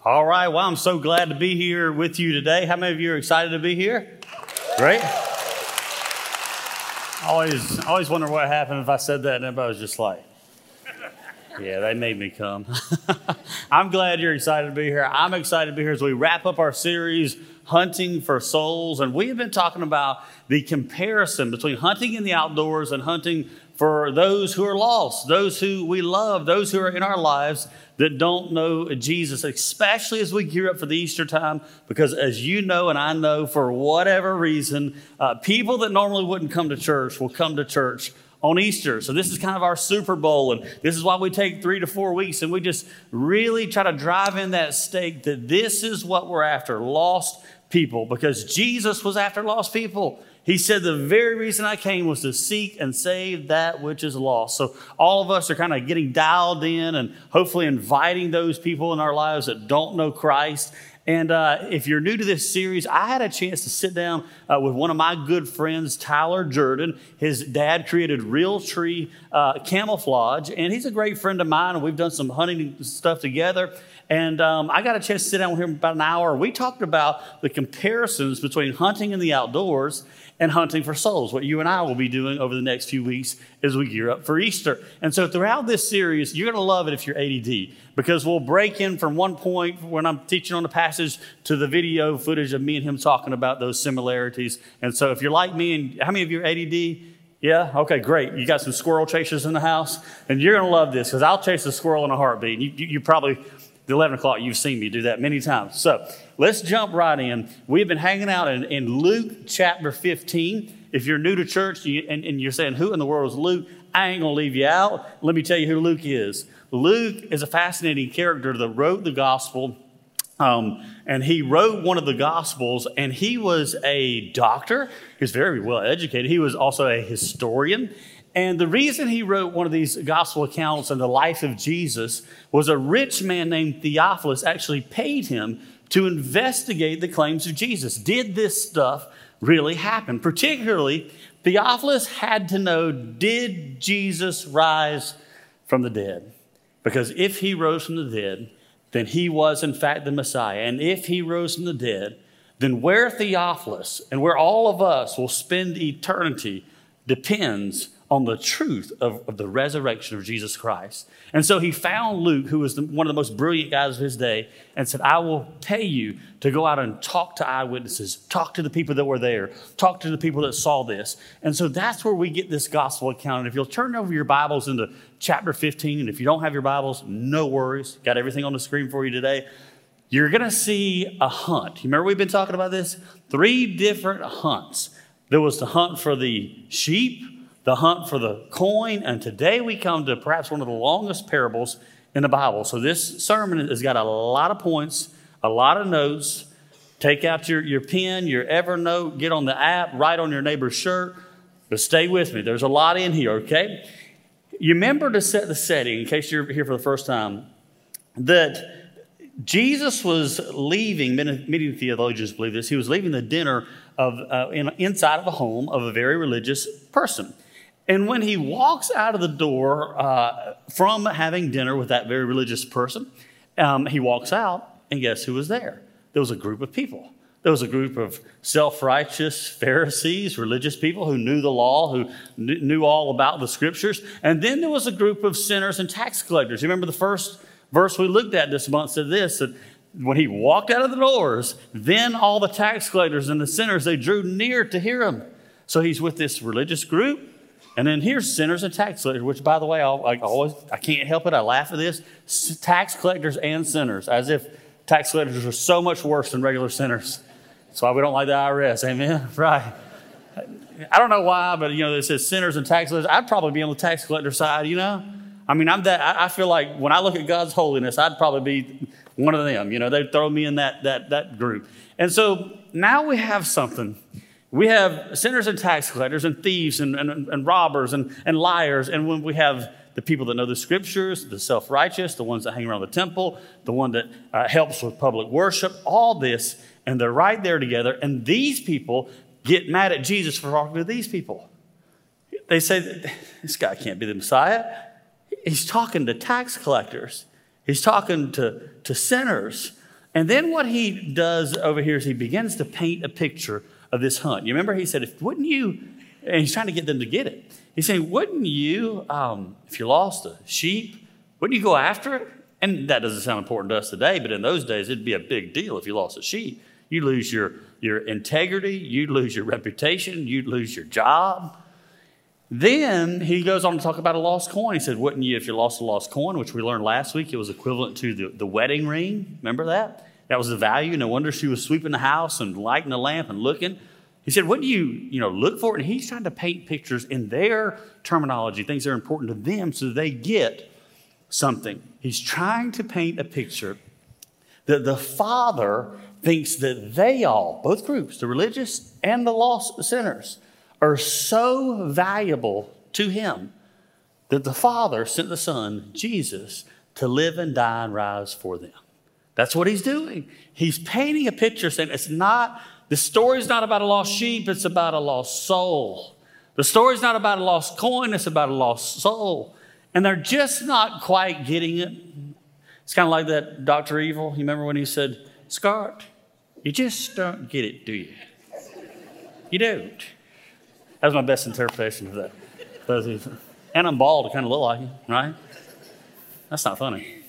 All right, well, I'm so glad to be here with you today. How many of you are excited to be here? Great. Always wonder what happened if I said that and everybody was just like, yeah, they made me come. I'm glad you're excited to be here. I'm excited to be here as we wrap up our series, Hunting for Souls. And we have been talking about the comparison between hunting in the outdoors and hunting for those who are lost, those who we love, those who are in our lives that don't know Jesus, especially as we gear up for the Easter time, because as you know and I know, for whatever reason, people that normally wouldn't come to church will come to church on Easter. So this is kind of our Super Bowl, and this is why we take 3 to 4 weeks, and we just really try to drive in that stake that this is what we're after, lost people, because Jesus was after lost people. He said the very reason I came was to seek and save that which is lost. So all of us are kind of getting dialed in and hopefully inviting those people in our lives that don't know Christ. And if you're new to this series, I had a chance to sit down with one of my good friends, Tyler Jordan. His dad created Realtree Camouflage, and he's a great friend of mine, and we've done some hunting stuff together. And I got a chance to sit down with him about an hour. We talked about the comparisons between hunting in the outdoors and hunting for souls, what you and I will be doing over the next few weeks as we gear up for Easter. And so throughout this series, you're going to love it if you're ADD, because we'll break in from one point when I'm teaching on the passage to the video footage of me and him talking about those similarities. And so if you're like me, and how many of you are ADD? Yeah? Okay, great. You got some squirrel chasers in the house, and you're going to love this, because I'll chase a squirrel in a heartbeat. You probably, at 11 o'clock, you've seen me do that many times. So let's jump right in. We've been hanging out in Luke chapter 15. If you're new to church and you're saying, who in the world is Luke? I ain't going to leave you out. Let me tell you who Luke is. Luke is a fascinating character that wrote the gospel. And he wrote one of the Gospels, and he was a doctor. He was very well educated. He was also a historian. And the reason he wrote one of these gospel accounts in the life of Jesus was a rich man named Theophilus actually paid him to investigate the claims of Jesus. Did this stuff really happen? Particularly, Theophilus had to know, did Jesus rise from the dead? Because if he rose from the dead, then he was in fact the Messiah. And if he rose from the dead, then where Theophilus and where all of us will spend eternity depends on the truth of the resurrection of Jesus Christ. And so he found Luke, who was one of the most brilliant guys of his day, and said, I will pay you to go out and talk to eyewitnesses, talk to the people that were there, talk to the people that saw this. And so that's where we get this gospel account. And if you'll turn over your Bibles into chapter 15, and if you don't have your Bibles, no worries. Got everything on the screen for you today. You're going to see a hunt. You remember we've been talking about this? 3 different hunts. There was the hunt for the sheep, the hunt for the coin, and today we come to perhaps one of the longest parables in the Bible. So this sermon has got a lot of points, a lot of notes. Take out your pen, your Evernote, get on the app, write on your neighbor's shirt, but stay with me. There's a lot in here, okay? You remember to set the setting, in case you're here for the first time, that Jesus was leaving, many theologians believe this, he was leaving the dinner inside of a home of a very religious person. And when he walks out of the door from having dinner with that very religious person, he walks out, and guess who was there? There was a group of people. There was a group of self-righteous Pharisees, religious people who knew the law, who knew all about the scriptures. And then there was a group of sinners and tax collectors. You remember the first verse we looked at this month said this, that when he walked out of the doors, then all the tax collectors and the sinners, they drew near to hear him. So he's with this religious group. And then here's sinners and tax collectors, which, by the way, I can't help it. I laugh at this. Tax collectors and sinners, as if tax collectors are so much worse than regular sinners. That's why we don't like the IRS. Amen? Right. I don't know why, but, it says sinners and tax collectors. I'd probably be on the tax collector side, I mean, I feel like when I look at God's holiness, I'd probably be one of them. They'd throw me in that group. And so now we have something. We have sinners and tax collectors and thieves and robbers and liars. And when we have the people that know the scriptures, the self-righteous, the ones that hang around the temple, the one that helps with public worship, all this, and they're right there together. And these people get mad at Jesus for talking to these people. They say, this guy can't be the Messiah. He's talking to tax collectors. He's talking to sinners. And then what he does over here is he begins to paint a picture of this hunt. You remember he said, wouldn't you, and he's trying to get them to get it. He's saying, wouldn't you, if you lost a sheep, wouldn't you go after it? And that doesn't sound important to us today, but in those days, it'd be a big deal if you lost a sheep. You'd lose your integrity, you'd lose your reputation, you'd lose your job. Then he goes on to talk about a lost coin. He said, wouldn't you, if you lost a lost coin, which we learned last week, it was equivalent to the wedding ring. Remember that? That was the value. No wonder she was sweeping the house and lighting the lamp and looking. He said, wouldn't you, look for it? And he's trying to paint pictures in their terminology, things that are important to them so they get something. He's trying to paint a picture that the Father thinks that they all, both groups, the religious and the lost sinners, are so valuable to him that the Father sent the Son, Jesus, to live and die and rise for them. That's what he's doing. He's painting a picture saying the story's not about a lost sheep, it's about a lost soul. The story's not about a lost coin, it's about a lost soul. And they're just not quite getting it. It's kind of like that Dr. Evil. You remember when he said, Scott, you just don't get it, do you? You don't. That was my best interpretation of that. And I'm bald, I kind of look like him, right? That's not funny.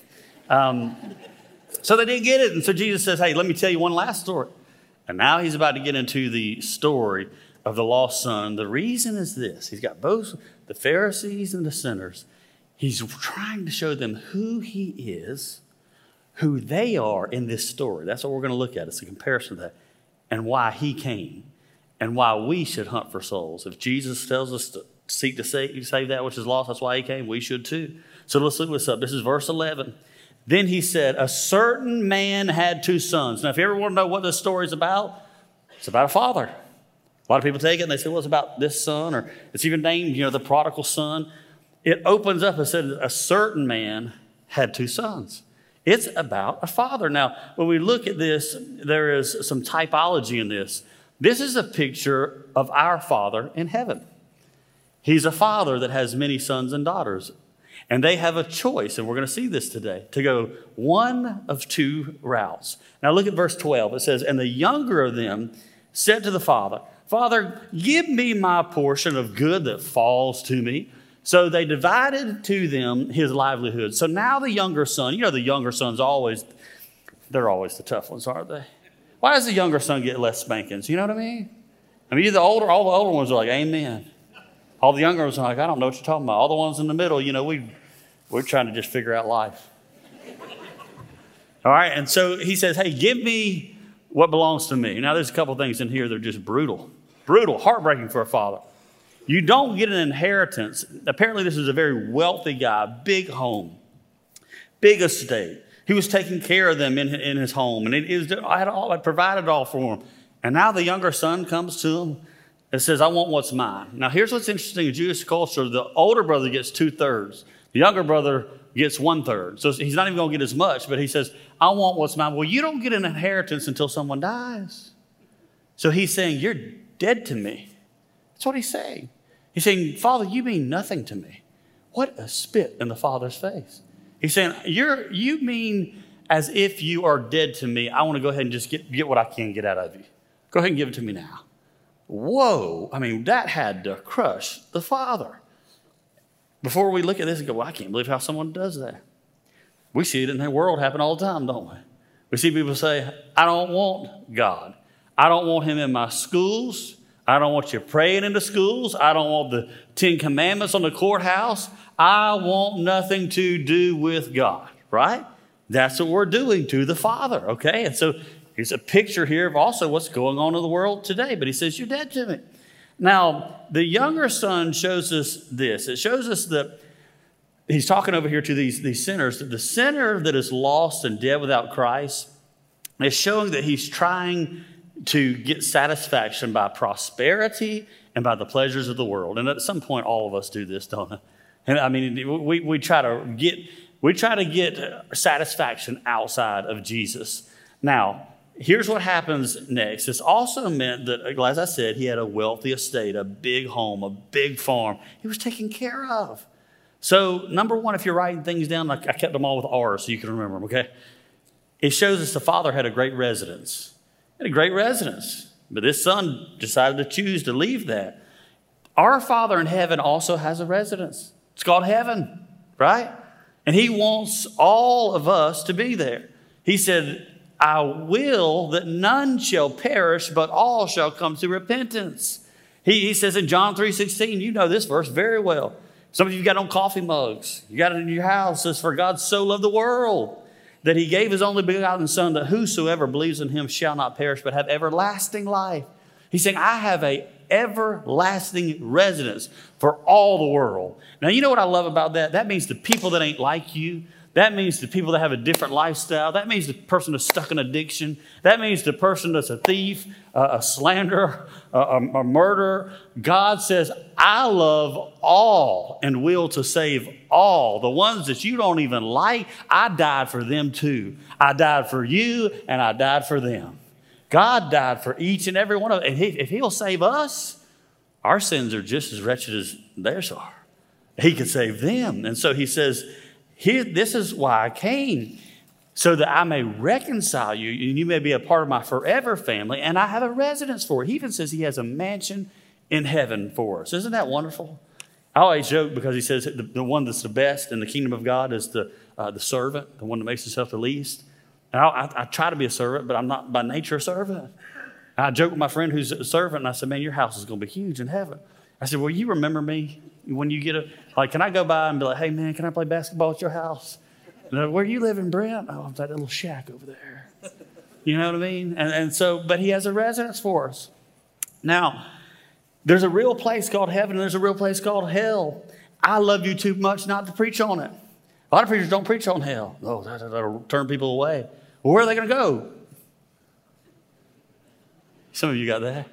So they didn't get it. And so Jesus says, hey, let me tell you one last story. And now he's about to get into the story of the lost son. The reason is this. He's got both the Pharisees and the sinners. He's trying to show them who he is, who they are in this story. That's what we're going to look at. It's a comparison of that. And why he came. And why we should hunt for souls. If Jesus tells us to seek to save that which is lost, that's why he came. We should too. So let's look this up. This is verse 11. Then he said, a certain man had two sons. Now, if you ever want to know what this story is about, it's about a father. A lot of people take it and they say, well, it's about this son, or it's even named, the prodigal son. It opens up and said, a certain man had two sons. It's about a father. Now, when we look at this, there is some typology in this. This is a picture of our Father in heaven. He's a father that has many sons and daughters. And they have a choice, and we're going to see this today, to go one of two routes. Now look at verse 12. It says, and the younger of them said to the father, Father, give me my portion of good that falls to me. So they divided to them his livelihood. So now the younger son, the younger sons they're always the tough ones, aren't they? Why does the younger son get less spankings? You know what I mean? All the older ones are like, amen. All the younger ones are like, I don't know what you're talking about. All the ones in the middle, we're trying to just figure out life. All right, and so he says, hey, give me what belongs to me. Now, there's a couple things in here that are just brutal, heartbreaking for a father. You don't get an inheritance. Apparently, this is a very wealthy guy, big home, big estate. He was taking care of them in his home, and I provided all for him. And now the younger son comes to him and says, I want what's mine. Now, here's what's interesting in Jewish culture. The older brother gets 2/3. The younger brother gets 1/3. So he's not even going to get as much, but he says, I want what's mine. Well, you don't get an inheritance until someone dies. So he's saying, you're dead to me. That's what he's saying. He's saying, Father, you mean nothing to me. What a spit in the Father's face. He's saying, you mean as if you are dead to me. I want to go ahead and just get what I can get out of you. Go ahead and give it to me now. Whoa. I mean, that had to crush the Father. Before we look at this and go, well, I can't believe how someone does that. We see it in the world happen all the time, don't we? We see people say, I don't want God. I don't want him in my schools. I don't want you praying in the schools. I don't want the 10 Commandments on the courthouse. I want nothing to do with God, right? That's what we're doing to the Father, okay? And so here's a picture here of also what's going on in the world today. But he says, you're dead to me. Now, the younger son shows us this. It shows us that he's talking over here to these sinners. That the sinner that is lost and dead without Christ is showing that he's trying to get satisfaction by prosperity and by the pleasures of the world. And at some point, all of us do this, don't we? And I mean, we try to get satisfaction outside of Jesus. Now, here's what happens next. This also meant that, as I said, he had a wealthy estate, a big home, a big farm. He was taken care of. So, number one, if you're writing things down, I kept them all with R's so you can remember them, okay? it shows us the Father had a great residence. He had a great residence. But this Son decided to choose to leave that. Our Father in heaven also has a residence. It's called heaven, right? And he wants all of us to be there. He said, I will that none shall perish, but all shall come to repentance. He says in John 3:16, you know this verse very well. Some of you got on coffee mugs. You got it in your house. It says, for God so loved the world that he gave his only begotten Son, that whosoever believes in him shall not perish, but have everlasting life. He's saying, I have a everlasting residence for all the world. Now, you know what I love about that? That means the people that ain't like you. That means the people that have a different lifestyle. That means the person that's stuck in addiction. That means the person that's a thief, a slanderer, a murderer. God says, I love all and will to save all. The ones that you don't even like, I died for them too. I died for you and I died for them. God died for each and every one of them. And if he'll save us, our sins are just as wretched as theirs are. He could save them. And so he says, this is why I came, so that I may reconcile you, and you may be a part of my forever family, and I have a residence for it. He even says he has a mansion in heaven for us. Isn't that wonderful? I always joke because he says the one that's the best in the kingdom of God is the servant, the one that makes himself the least. And I try to be a servant, but I'm not by nature a servant. I joke with my friend who's a servant, and I said, man, your house is going to be huge in heaven. I said, well, you remember me when you get can I go by and be like, hey, man, can I play basketball at your house? And where you living, Brent? Oh, I'm that little shack over there. You know what I mean? And so, but he has a residence for us. Now, there's a real place called heaven, and there's a real place called hell. I love you too much not to preach on it. A lot of preachers don't preach on hell. Oh, that'll turn people away. Well, where are they going to go? Some of you got that.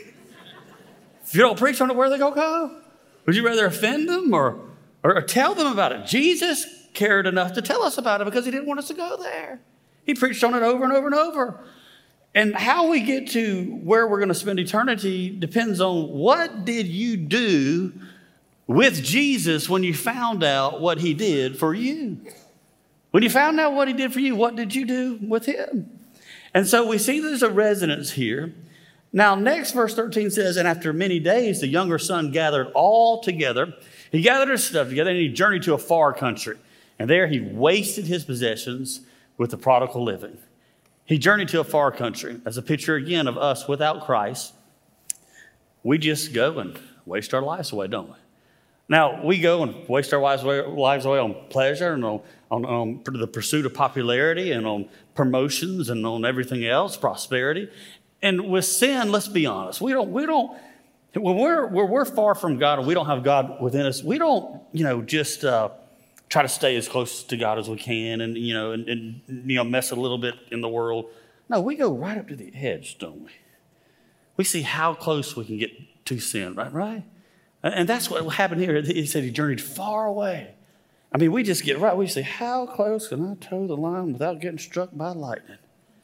If you don't preach on it, where are they going to go? Would you rather offend them or tell them about it? Jesus cared enough to tell us about it because he didn't want us to go there. He preached on it over and over and over. And how we get to where we're going to spend eternity depends on what did you do with Jesus when you found out what he did for you. When you found out what he did for you, what did you do with him? And so we see there's a residence here. Now, next verse 13 says, and after many days, the younger son gathered all together. He gathered his stuff together and he journeyed to a far country. And there he wasted his possessions with the prodigal living. He journeyed to a far country. As a picture again of us without Christ. We just go and waste our lives away, don't we? Now, we go and waste our lives away on pleasure and on the pursuit of popularity and on promotions and on everything else, prosperity. And with sin, let's be honest, we don't. When we're far from God and we don't have God within us, we don't, just try to stay as close to God as we can and mess a little bit in the world. No, we go right up to the edge, don't we? We see how close we can get to sin, right? And that's what happened here. He said he journeyed far away. I mean, we just get right. We say, how close can I toe the line without getting struck by lightning?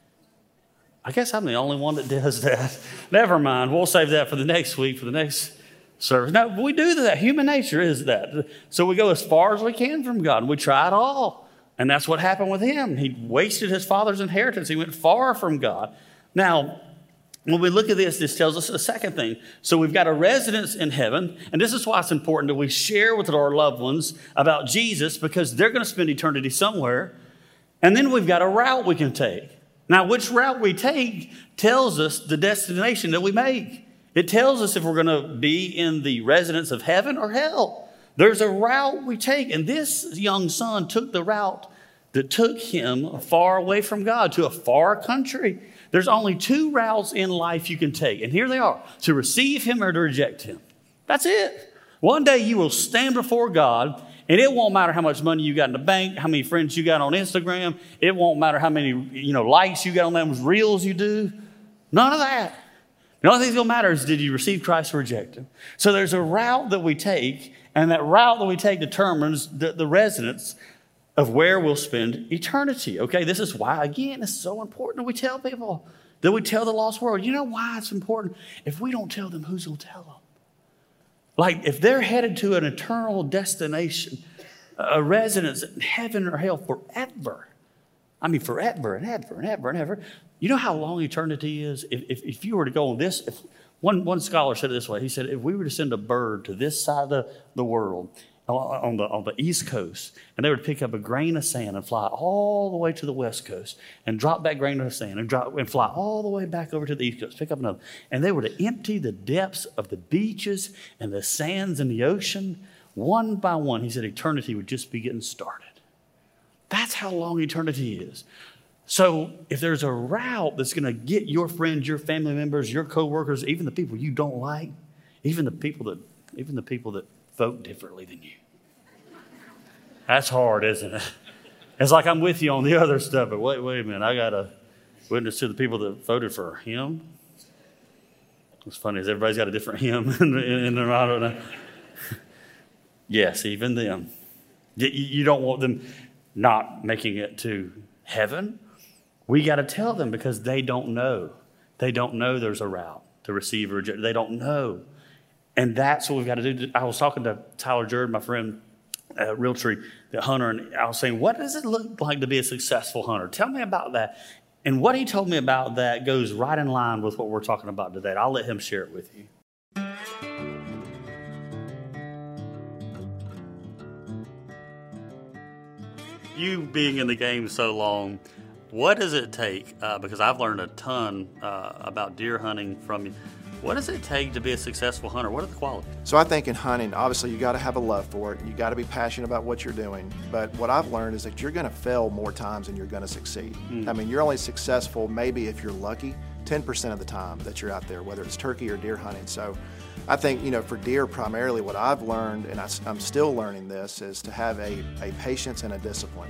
I guess I'm the only one that does that. Never mind. We'll save that for the next week, for the next service. No, we do that. Human nature is that. So we go as far as we can from God, and we try it all. And that's what happened with him. He wasted his father's inheritance. He went far from God. Now, when we look at this tells us a second thing. So we've got a residence in heaven, and this is why it's important that we share with our loved ones about Jesus, because they're going to spend eternity somewhere. And then we've got a route we can take. Now, which route we take tells us the destination that we make. It tells us if we're going to be in the residence of heaven or hell. There's a route we take, and this young son took the route that took him far away from God to a far country. There's only two routes in life you can take, and here they are: to receive him or to reject him. That's it. One day you will stand before God, and it won't matter how much money you got in the bank, how many friends you got on Instagram. It won't matter how many likes you got on those reels you do. None of that. The only thing that's going to matter is, did you receive Christ or reject him? So there's a route that we take, and that route that we take determines the residence of where we'll spend eternity. Okay, this is why, again, it's so important that we tell people, that we tell the lost world. You know why it's important? If we don't tell them, who's going to tell them? Like, if they're headed to an eternal destination, a residence in heaven or hell forever, I mean, forever and ever and ever and ever. You know how long eternity is? If you were to go on this, one scholar said it this way. He said, if we were to send a bird to this side of the world, on the East Coast, and they would pick up a grain of sand and fly all the way to the West Coast and drop that grain of sand and fly all the way back over to the East Coast, pick up another. And they were to empty the depths of the beaches and the sands in the ocean one by one. He said eternity would just be getting started. That's how long eternity is. So if there's a route that's going to get your friends, your family members, your coworkers, even the people you don't like, even the people that vote differently than you. That's hard, isn't it? It's like I'm with you on the other stuff, but wait a minute. I got to witness to the people that voted for him. What's funny is everybody's got a different him in their, I don't know. Yes, even them. You don't want them not making it to heaven. We got to tell them because they don't know. They don't know there's a route to receive or reject. They don't know. And that's what we've got to do. I was talking to Tyler Jerd, my friend, Realtree, the hunter, and I was saying, what does it look like to be a successful hunter? Tell me about that. And what he told me about that goes right in line with what we're talking about today. I'll let him share it with you. You being in the game so long, what does it take? Because I've learned a ton about deer hunting from you. What does it take to be a successful hunter? What are the qualities? So I think in hunting, obviously you got to have a love for it. You got to be passionate about what you're doing. But what I've learned is that you're going to fail more times than you're going to succeed. I mean, you're only successful maybe if you're lucky 10% of the time that you're out there, whether it's turkey or deer hunting. So I think, for deer primarily what I've learned, and I'm still learning this, is to have a patience and a discipline.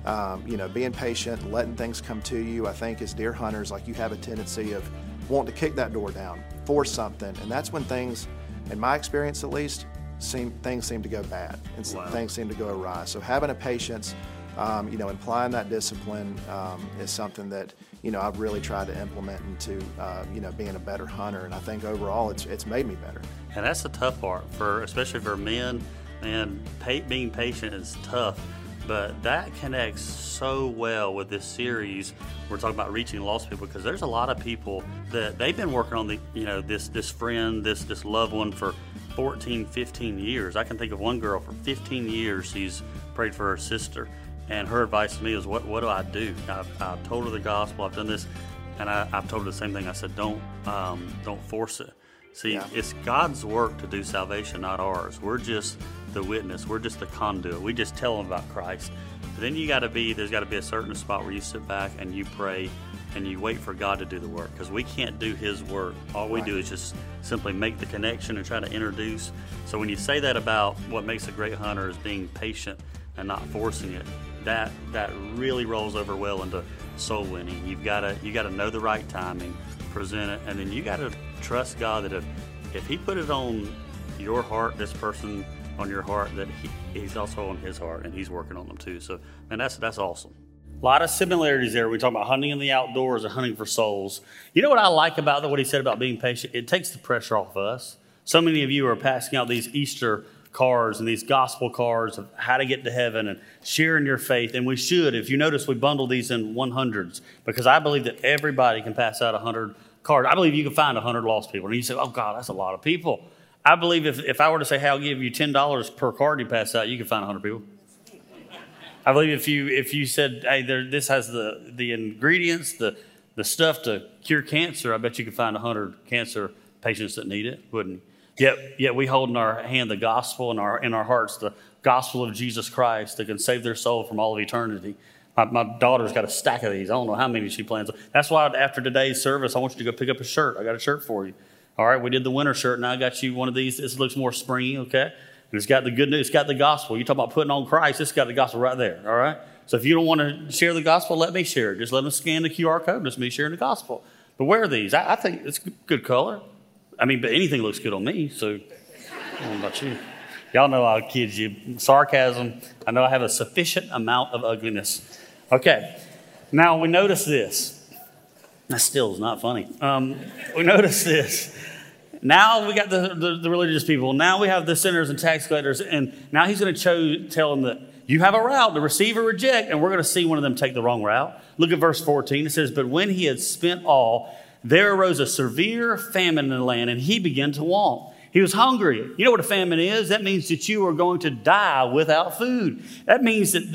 Being patient, letting things come to you. I think as deer hunters, like you have a tendency of wanting to kick that door down, force something, and that's when things, in my experience at least, things seem to go bad and things seem to go awry. So having a patience, applying that discipline is something that I've really tried to implement into being a better hunter, and I think overall it's made me better. And that's the tough part especially for men. And being patient is tough. But that connects so well with this series. We're talking about reaching lost people because there's a lot of people that they've been working on this friend, this loved one for 14, 15 years. I can think of one girl for 15 years. She's prayed for her sister, and her advice to me is, what do I do? I've told her the gospel. I've done this, and I've told her the same thing. I said, don't force it. See, It's God's work to do salvation, not ours. We're just the witness. We're just the conduit. We just tell them about Christ. But then there's got to be a certain spot where you sit back and you pray and you wait for God to do the work, because we can't do His work. All we do is just simply make the connection and try to introduce. So when you say that about what makes a great hunter is being patient and not forcing it, that really rolls over well into soul winning. You've got to know the right timing, present it, and then you got to trust God that if He put it on your heart, this person on your heart, that He's also on His heart and He's working on them too. So, man, that's awesome. A lot of similarities there. We talk about hunting in the outdoors and hunting for souls. You know what I like about what he said about being patient? It takes the pressure off us. So many of you are passing out these Easter cards and these gospel cards of how to get to heaven and sharing your faith. And we should. If you notice, we bundle these in 100s because I believe that everybody can pass out 100 cards. I believe you can find 100 lost people. And you say, oh, God, that's a lot of people. I believe if I were to say, hey, I'll give you $10 per card you pass out, you can find 100 people. I believe if you said, hey, this has the ingredients, the stuff to cure cancer, I bet you could find 100 cancer patients that need it, wouldn't you? Yet we hold in our hand the gospel, in our hearts, the gospel of Jesus Christ that can save their soul from all of eternity. My daughter's got a stack of these. I don't know how many she plans on. That's why after today's service, I want you to go pick up a shirt. I got a shirt for you. All right, we did the winter shirt. Now I got you one of these. This looks more springy, okay? And it's got the good news. It's got the gospel. You talk about putting on Christ. It's got the gospel right there, all right? So if you don't want to share the gospel, let me share it. Just let them scan the QR code. Just me sharing the gospel. But wear these. I think it's good color. I mean, but anything looks good on me, so I don't know about you. Y'all know I'll kid you. Sarcasm. I know I have a sufficient amount of ugliness. Okay. Now we notice this. That still is not funny. We notice this. Now we got the religious people. Now we have the sinners and tax collectors. And now he's going to tell them that you have a route to receive or reject, and we're going to see one of them take the wrong route. Look at verse 14. It says, but when he had spent all, there arose a severe famine in the land, and he began to want. He was hungry. You know what a famine is? That means that you are going to die without food. That means that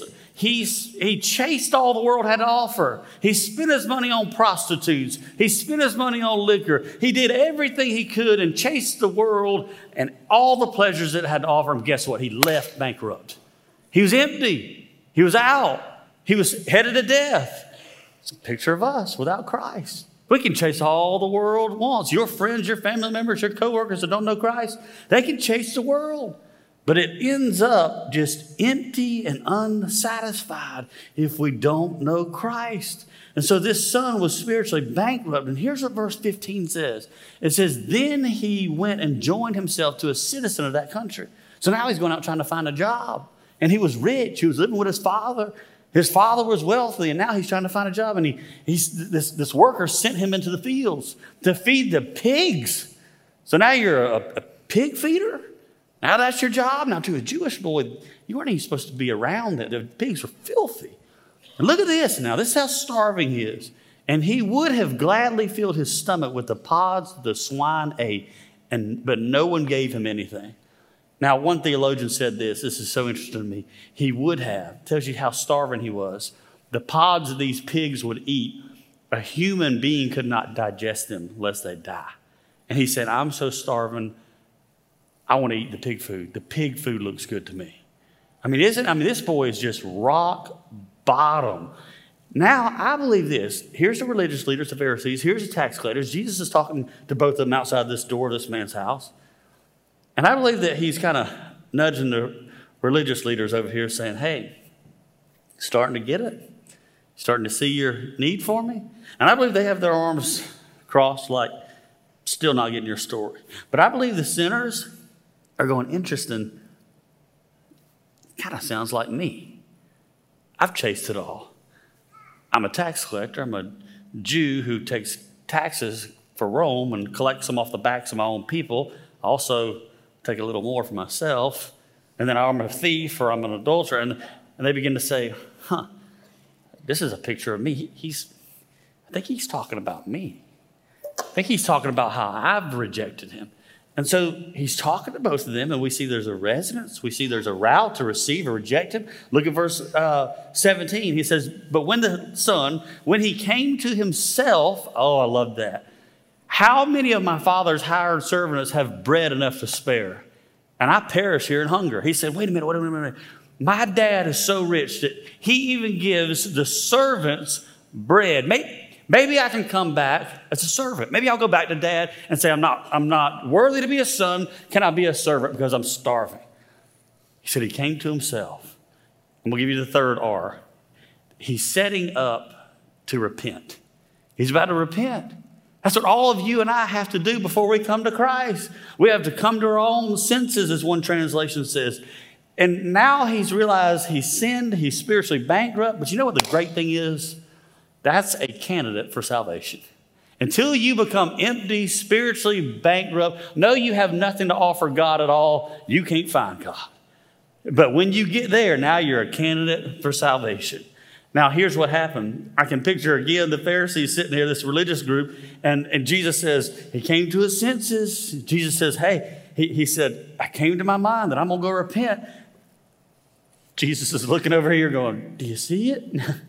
he chased all the world had to offer. He spent his money on prostitutes. He spent his money on liquor. He did everything he could and chased the world and all the pleasures that it had to offer him. Guess what? He left bankrupt. He was empty. He was out. He was headed to death. It's a picture of us without Christ. We can chase all the world wants. Your friends, your family members, your coworkers that don't know Christ, they can chase the world. But it ends up just empty and unsatisfied if we don't know Christ. And so this son was spiritually bankrupt. And here's what verse 15 says. It says, then he went and joined himself to a citizen of that country. So now he's going out trying to find a job. And he was rich. He was living with his father. His father was wealthy, and now he's trying to find a job. And this worker sent him into the fields to feed the pigs. So now you're a pig feeder? Now that's your job? Now to a Jewish boy, you weren't even supposed to be around it. The pigs were filthy. And look at this now. This is how starving he is. And he would have gladly filled his stomach with the pods the swine ate, but no one gave him anything. Now, one theologian said this is so interesting to me. He would have, tells you how starving he was. The pods that these pigs would eat, a human being could not digest them lest they die. And he said, I'm so starving, I want to eat the pig food. The pig food looks good to me. This boy is just rock bottom. Now, I believe this. Here's the religious leaders, the Pharisees. Here's the tax collectors. Jesus is talking to both of them outside this door of this man's house. And I believe that he's kind of nudging the religious leaders over here saying, hey, starting to get it? Starting to see your need for me? And I believe they have their arms crossed like, still not getting your story. But I believe the sinners are going, interesting, kind of sounds like me. I've chased it all. I'm a tax collector. I'm a Jew who takes taxes for Rome and collects them off the backs of my own people. I also take a little more for myself. And then I'm a thief or I'm an adulterer. And they begin to say, this is a picture of me. I think he's talking about me. I think he's talking about how I've rejected him. And so he's talking to both of them, and we see there's a resonance. We see there's a route to receive or reject him. Look at verse 17. He says, but when the son, when he came to himself, oh, I love that. How many of my father's hired servants have bread enough to spare? And I perish here in hunger. He said, wait a minute. My dad is so rich that he even gives the servants bread. Maybe I can come back as a servant. Maybe I'll go back to dad and say, I'm not worthy to be a son. Can I be a servant because I'm starving? He said he came to himself. And we'll give you the third R. He's setting up to repent. He's about to repent. That's what all of you and I have to do before we come to Christ. We have to come to our own senses, as one translation says. And now he's realized he's sinned, he's spiritually bankrupt. But you know what the great thing is? That's a candidate for salvation. Until you become empty, spiritually bankrupt, know you have nothing to offer God at all, you can't find God. But when you get there, now you're a candidate for salvation. Now, here's what happened. I can picture again the Pharisees sitting there, this religious group, and Jesus says, he came to his senses. Jesus says, hey, he said, I came to my mind that I'm going to go repent. Jesus is looking over here going, do you see it?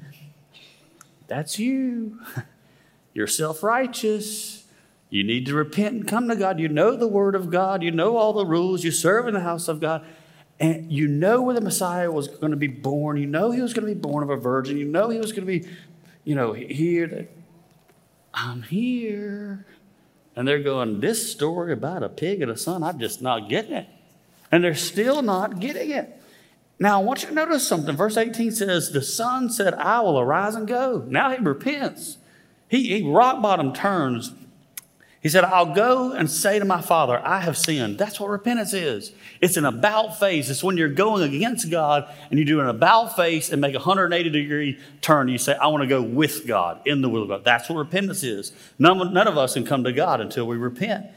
That's you. You're self-righteous. You need to repent and come to God. You know the word of God. You know all the rules. You serve in the house of God. And you know where the Messiah was going to be born. You know he was going to be born of a virgin. You know he was going to be, here. I'm here. And they're going, this story about a pig and a son, I'm just not getting it. And they're still not getting it. Now, I want you to notice something. Verse 18 says, the son said, I will arise and go. Now he repents. He rock bottom turns. He said, I'll go and say to my father, I have sinned. That's what repentance is. It's an about face. It's when you're going against God and you do an about face and make a 180-degree turn. You say, I want to go with God, in the will of God. That's what repentance is. None of us can come to God until we repent.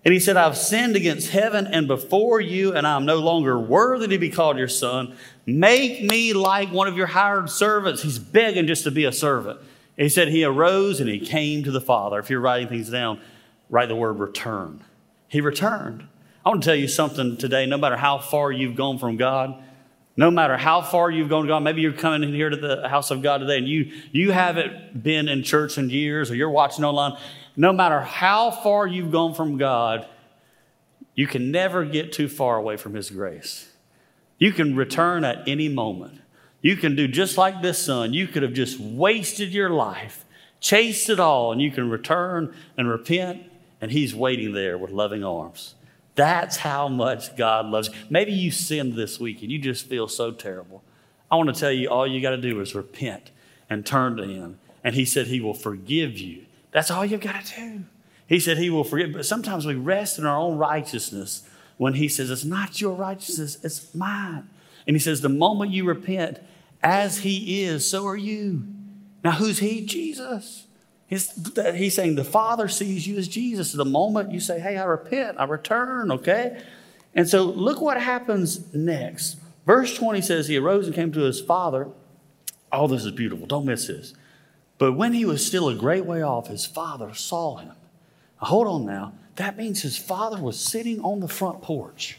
And he said, I've sinned against heaven and before you, and I'm no longer worthy to be called your son. Make me like one of your hired servants. He's begging just to be a servant. And he said he arose and he came to the Father. If you're writing things down, write the word return. He returned. I want to tell you something today. No matter how far you've gone from God, no matter how far you've gone to God, maybe you're coming in here to the house of God today and you haven't been in church in years, or you're watching online. No matter how far you've gone from God, you can never get too far away from his grace. You can return at any moment. You can do just like this son. You could have just wasted your life, chased it all, and you can return and repent, and he's waiting there with loving arms. That's how much God loves you. Maybe you sinned this week and you just feel so terrible. I want to tell you, all you got to do is repent and turn to him. And he said he will forgive you. That's all you've got to do. He said he will forgive. But sometimes we rest in our own righteousness when he says, it's not your righteousness, it's mine. And he says, the moment you repent, as he is, so are you. Now, who's he? Jesus. He's saying the Father sees you as Jesus. The moment you say, hey, I repent, I return, okay? And so look what happens next. Verse 20 says, he arose and came to his father. Oh, this is beautiful. Don't miss this. But when he was still a great way off, his father saw him. Now, hold on now. That means his father was sitting on the front porch,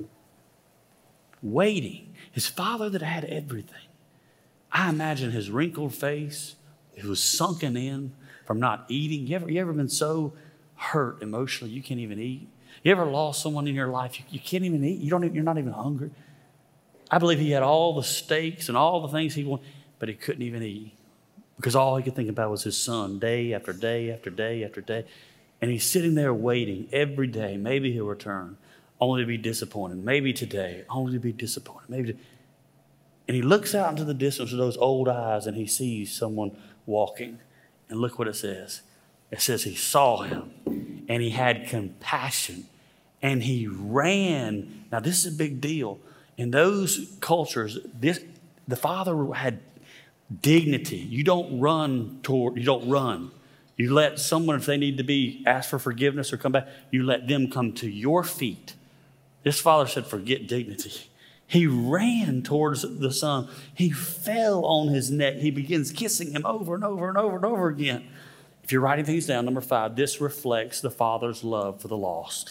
waiting. His father that had everything. I imagine his wrinkled face. It was sunken in from not eating. You ever been so hurt emotionally you can't even eat? You ever lost someone in your life you can't even eat? You're not even hungry. I believe he had all the steaks and all the things he wanted, but he couldn't even eat because all he could think about was his son day after day after day after day. And he's sitting there waiting every day. Maybe he'll return, only to be disappointed. Maybe today, only to be disappointed. And he looks out into the distance with those old eyes and he sees someone walking. And look what it says. It says he saw him and he had compassion and he ran. Now, this is a big deal. In those cultures, the father had dignity. You don't run. You let someone, if they need to be asked for forgiveness or come back, you let them come to your feet. This father said, forget dignity. He ran towards the son. He fell on his neck. He begins kissing him over and over and over and over again. If you're writing things down, number 5, this reflects the Father's love for the lost.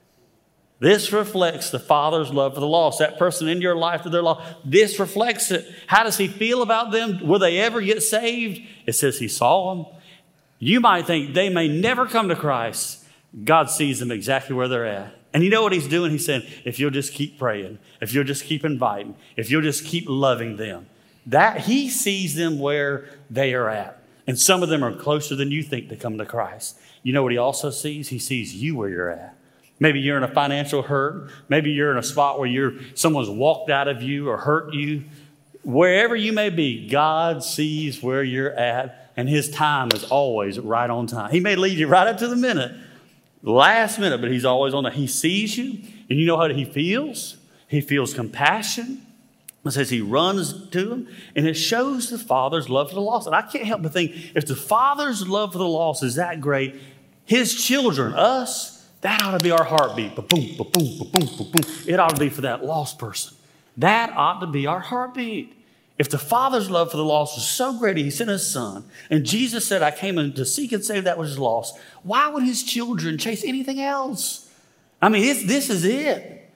This reflects the Father's love for the lost. That person in your life that they're lost, this reflects it. How does he feel about them? Will they ever get saved? It says he saw them. You might think they may never come to Christ. God sees them exactly where they're at. And you know what he's doing? He's saying, if you'll just keep praying, if you'll just keep inviting, if you'll just keep loving them, that he sees them where they are at. And some of them are closer than you think to come to Christ. You know what he also sees? He sees you where you're at. Maybe you're in a financial hurt. Maybe you're in a spot where someone's walked out of you or hurt you. Wherever you may be, God sees where you're at. And his time is always right on time. He may lead you right up to the minute, last minute, but he's always on there. He sees you, and you know how he feels? He feels compassion. It says he runs to him, and it shows the Father's love for the lost. And I can't help but think, if the Father's love for the lost is that great, his children, us, that ought to be our heartbeat. Ba-boom, ba-boom, ba-boom, ba-boom. It ought to be for that lost person. That ought to be our heartbeat. If the Father's love for the lost was so great, he sent his son, and Jesus said, I came to seek and save that which is lost, why would his children chase anything else? I mean, this is it.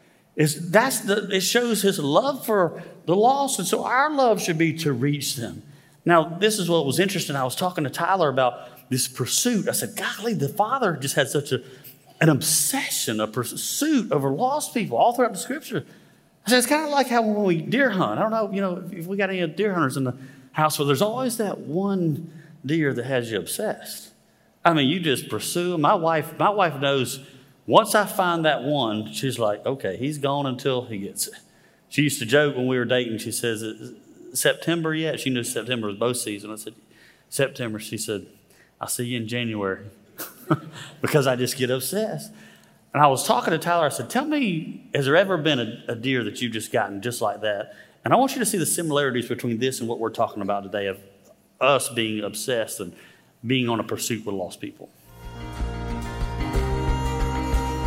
It shows his love for the lost, and so our love should be to reach them. Now, this is what was interesting. I was talking to Tyler about this pursuit. I said, golly, the Father just had such an obsession, a pursuit over lost people all throughout the Scripture. I said, it's kind of like how when we deer hunt. I don't know, if we got any deer hunters in the house, but there's always that one deer that has you obsessed. I mean, you just pursue. My wife knows once I find that one, she's like, okay, he's gone until he gets it. She used to joke when we were dating. She says, September yet? She knew September was bow season. I said, September. She said, I'll see you in January because I just get obsessed. And I was talking to Tyler. I said, tell me, has there ever been a deer that you've just gotten just like that? And I want you to see the similarities between this and what we're talking about today of us being obsessed and being on a pursuit with lost people.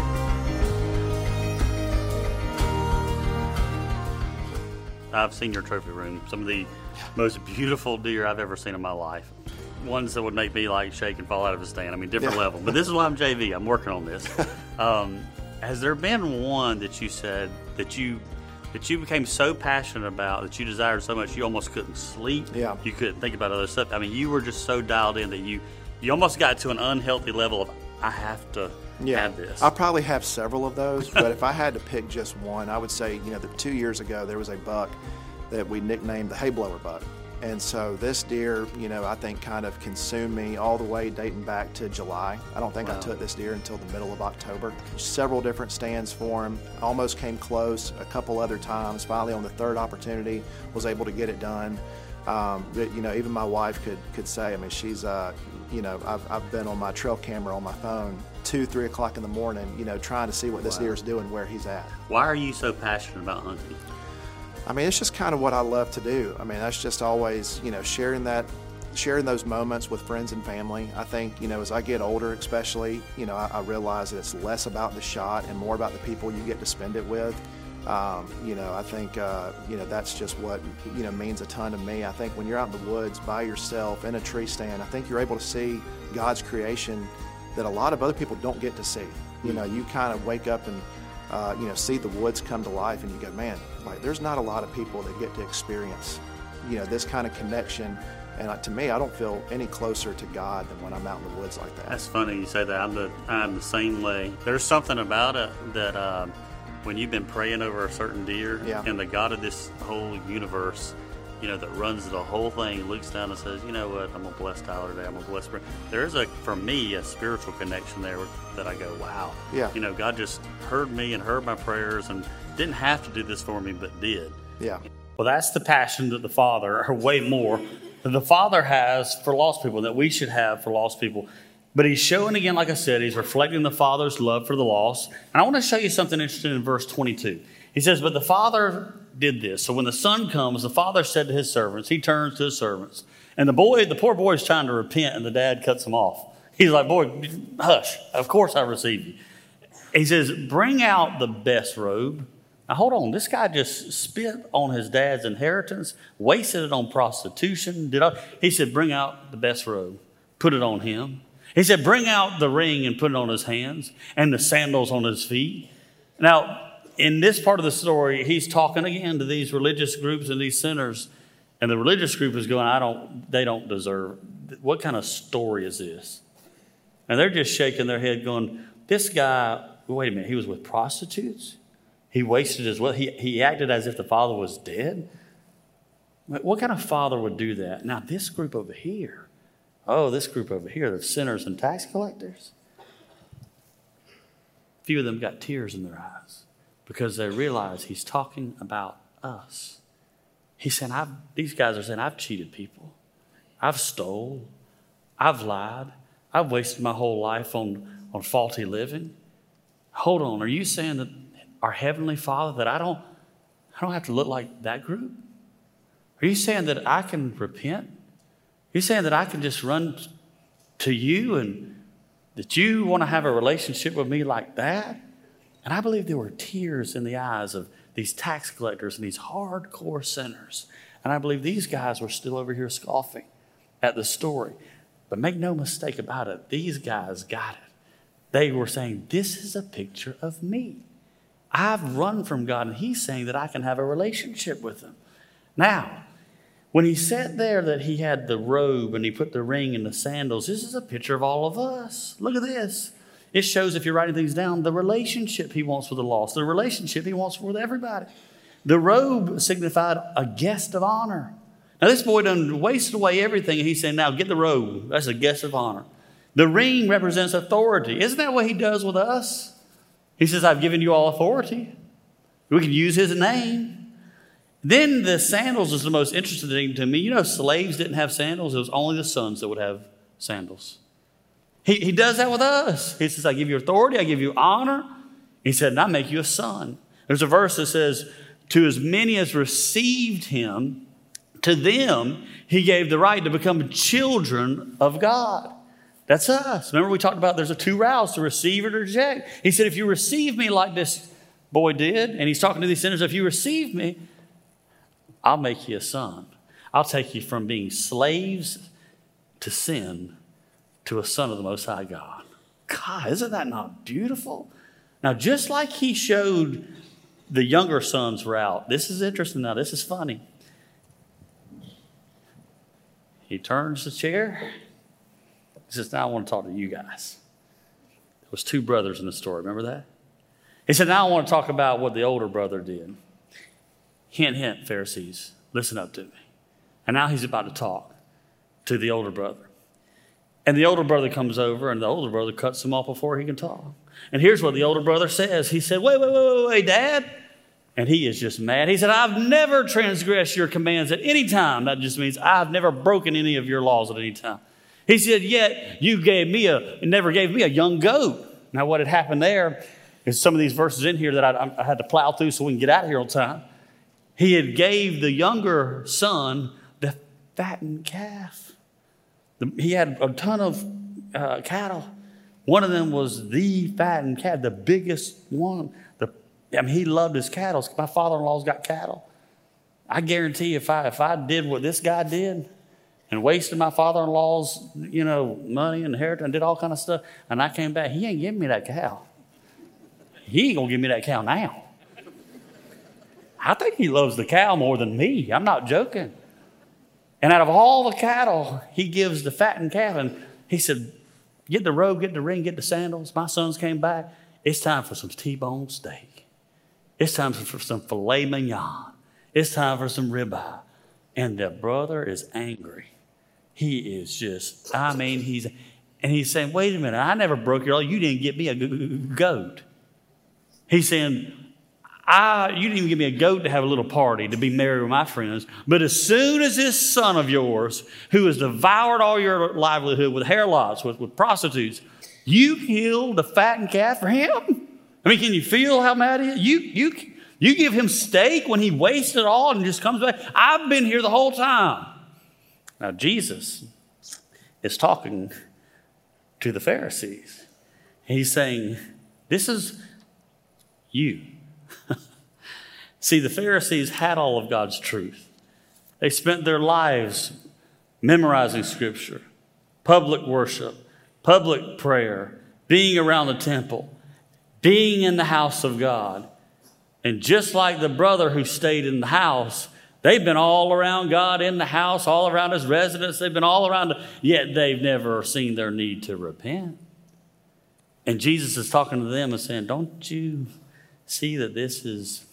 I've seen your trophy room. Some of the most beautiful deer I've ever seen in my life. Ones that would make me like shake and fall out of a stand. I mean, different level. But this is why I'm JV. I'm working on this. Has there been one that you said that you became so passionate about, that you desired so much you almost couldn't sleep? Yeah. You couldn't think about other stuff. I mean, you were just so dialed in that you almost got to an unhealthy level of, I have to have this. I probably have several of those, but if I had to pick just one, I would say, that 2 years ago there was a buck that we nicknamed the hay blower buck. And so this deer, I think kind of consumed me all the way dating back to July. I don't think I took this deer until the middle of October. Several different stands for him. Almost came close a couple other times. Finally, on the third opportunity, was able to get it done. Even my wife could say, I mean, she's, I've been on my trail camera on my phone 2, 3 o'clock in the morning, trying to see what this deer is doing, where he's at. Why are you so passionate about hunting? I mean, it's just kind of what I love to do. I mean, that's just always, sharing those moments with friends and family. I think, as I get older, especially, I realize that it's less about the shot and more about the people you get to spend it with. I think, that's just what, means a ton to me. I think when you're out in the woods by yourself in a tree stand, I think you're able to see God's creation that a lot of other people don't get to see. You kind of wake up and, see the woods come to life, and you go, man, like there's not a lot of people that get to experience, this kind of connection. And to me, I don't feel any closer to God than when I'm out in the woods like that. That's funny you say that. I'm the same way. There's something about it that when you've been praying over a certain deer, and the God of this whole universe, that runs the whole thing, looks down and says, you know what, I'm going to bless Tyler today, I'm going to bless Brent. There's for me, a spiritual connection there that I go, wow. Yeah. God just heard me and heard my prayers and didn't have to do this for me, but did. Yeah. Well, that's the passion that the Father, or way more, that the Father has for lost people, that we should have for lost people. But he's showing again, like I said, he's reflecting the Father's love for the lost. And I want to show you something interesting in verse 22. He says, but the Father did this. So when the Son comes, the Father said to his servants, he turns to his servants. And the poor boy is trying to repent, and the dad cuts him off. He's like, boy, hush, of course I receive you. He says, bring out the best robe. Now, hold on. This guy just spit on his dad's inheritance, wasted it on prostitution. He said, bring out the best robe, put it on him. He said, bring out the ring and put it on his hands and the sandals on his feet. Now, in this part of the story, he's talking again to these religious groups and these sinners. And the religious group is going, they don't deserve. What kind of story is this? And they're just shaking their head going, this guy, wait a minute, he was with prostitutes? He wasted his wealth. He acted as if the father was dead? What kind of father would do that? Now, this group over here, the sinners and tax collectors, a few of them got tears in their eyes because they realize he's talking about us. He's saying, these guys are saying, I've cheated people. I've stole. I've lied. I've wasted my whole life on faulty living. Hold on, are you saying that our Heavenly Father, that I don't have to look like that group? Are you saying that I can repent? Are you saying that I can just run to you and that you want to have a relationship with me like that? And I believe there were tears in the eyes of these tax collectors and these hardcore sinners. And I believe these guys were still over here scoffing at the story. But make no mistake about it, these guys got it. They were saying, this is a picture of me. I've run from God, and he's saying that I can have a relationship with him. Now, when he said there that he had the robe and he put the ring and the sandals, this is a picture of all of us. Look at this. It shows, if you're writing things down, the relationship he wants with the lost, the relationship he wants with everybody. The robe signified a guest of honor. Now, this boy done wasted away everything, and he's saying, now get the robe. That's a guest of honor. The ring represents authority. Isn't that what he does with us? He says, I've given you all authority. We can use his name. Then the sandals is the most interesting thing to me. Slaves didn't have sandals. It was only the sons that would have sandals. He does that with us. He says, I give you authority, I give you honor. He said, and I make you a son. There's a verse that says, to as many as received him, to them he gave the right to become children of God. That's us. Remember we talked about there's two routes, to receive or to reject. He said, if you receive me like this boy did, and he's talking to these sinners, if you receive me, I'll make you a son. I'll take you from being slaves to sin to a son of the Most High God. God, isn't that not beautiful? Now, just like he showed the younger son's route, this is interesting now, this is funny. He turns the chair. He says, now I want to talk to you guys. There was two brothers in the story, remember that? He said, now I want to talk about what the older brother did. Hint, hint, Pharisees, listen up to me. And now he's about to talk to the older brother. And the older brother comes over, and the older brother cuts him off before he can talk. And here's what the older brother says. He said, wait, Dad. And he is just mad. He said, I've never transgressed your commands at any time. That just means I've never broken any of your laws at any time. He said, yet you never gave me a young goat. Now, what had happened there is some of these verses in here that I had to plow through so we can get out of here on time. He had gave the younger son the fattened calf. He had a ton of cattle. One of them was the fattened calf, the biggest one. He loved his cattle. My father-in-law's got cattle. I guarantee if I did what this guy did and wasted my father-in-law's, money and inheritance and did all kind of stuff, and I came back, he ain't giving me that cow. He ain't going to give me that cow now. I think he loves the cow more than me. I'm not joking. And out of all the cattle, he gives the fattened calf. And he said, get the robe, get the ring, get the sandals. My sons came back. It's time for some T-bone steak. It's time for some filet mignon. It's time for some ribeye. And the brother is angry. He is just, he's saying, wait a minute, I never broke your law. You didn't get me a goat. He's saying, you didn't even give me a goat to have a little party, to be merry with my friends. But as soon as this son of yours, who has devoured all your livelihood with hair lots, with prostitutes, you killed the fattened calf for him? Can you feel how mad he is? You give him steak when he wastes it all and just comes back? I've been here the whole time. Now, Jesus is talking to the Pharisees. He's saying, this is you. See, the Pharisees had all of God's truth. They spent their lives memorizing Scripture, public worship, public prayer, being around the temple, being in the house of God. And just like the brother who stayed in the house, they've been all around God in the house, all around his residence. They've been all around, yet they've never seen their need to repent. And Jesus is talking to them and saying, don't you see that this is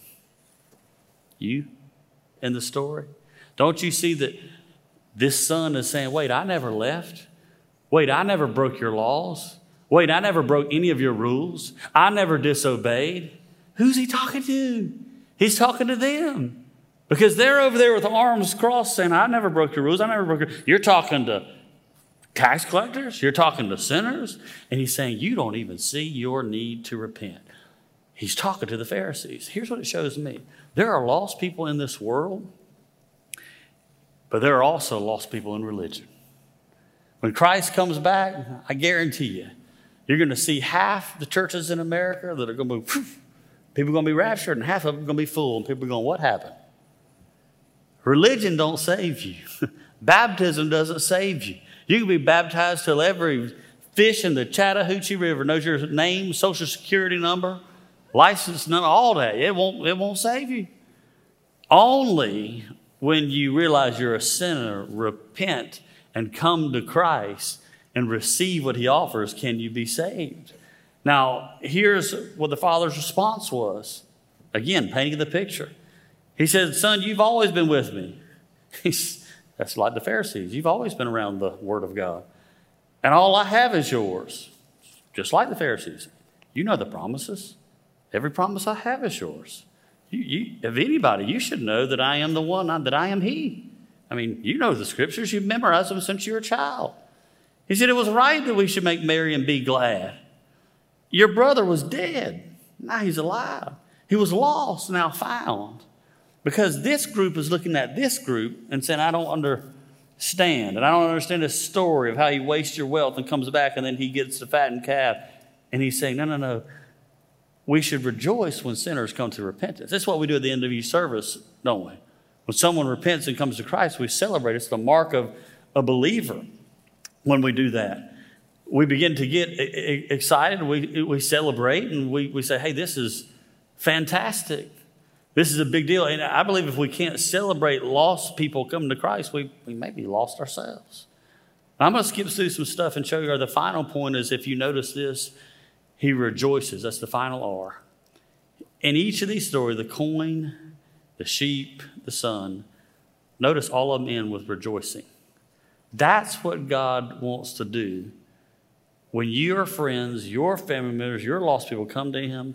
you in the story? Don't you see that this son is saying, wait, I never left. Wait, I never broke your laws. Wait, I never broke any of your rules. I never disobeyed. Who's he talking to? He's talking to them. Because they're over there with arms crossed saying, I never broke your rules. I never broke your... You're talking to tax collectors. You're talking to sinners. And he's saying, you don't even see your need to repent. He's talking to the Pharisees. Here's what it shows me. There are lost people in this world, but there are also lost people in religion. When Christ comes back, I guarantee you, you're going to see half the churches in America that are going to be, people are going to be raptured, and half of them are going to be full, and people are going, what happened? Religion don't save you. Baptism doesn't save you. You can be baptized till every fish in the Chattahoochee River knows your name, social security number, license number, all that. It won't save you. Only when you realize you're a sinner, repent, and come to Christ and receive what he offers can you be saved. Now, here's what the father's response was. Again, painting the picture. He said, son, you've always been with me. That's like the Pharisees. You've always been around the Word of God. And all I have is yours. Just like the Pharisees. You know the promises. Every promise I have is yours. If anybody, you should know that I am the one, that I am he. You know the Scriptures. You've memorized them since you were a child. He said it was right that we should make merry and be glad. Your brother was dead. Now he's alive. He was lost, now found. Because this group is looking at this group and saying, I don't understand. And I don't understand this story of how he wastes your wealth and comes back and then he gets the fattened calf. And he's saying, no. We should rejoice when sinners come to repentance. That's what we do at the end of each service, don't we? When someone repents and comes to Christ, we celebrate. It's the mark of a believer when we do that. We begin to get excited. We celebrate and we say, hey, this is fantastic. This is a big deal. And I believe if we can't celebrate lost people coming to Christ, we may be lost ourselves. I'm going to skip through some stuff and show you. The final point is, if you notice this, he rejoices. That's the final R. In each of these stories, the coin, the sheep, the son, notice all of them end with rejoicing. That's what God wants to do. When your friends, your family members, your lost people come to him,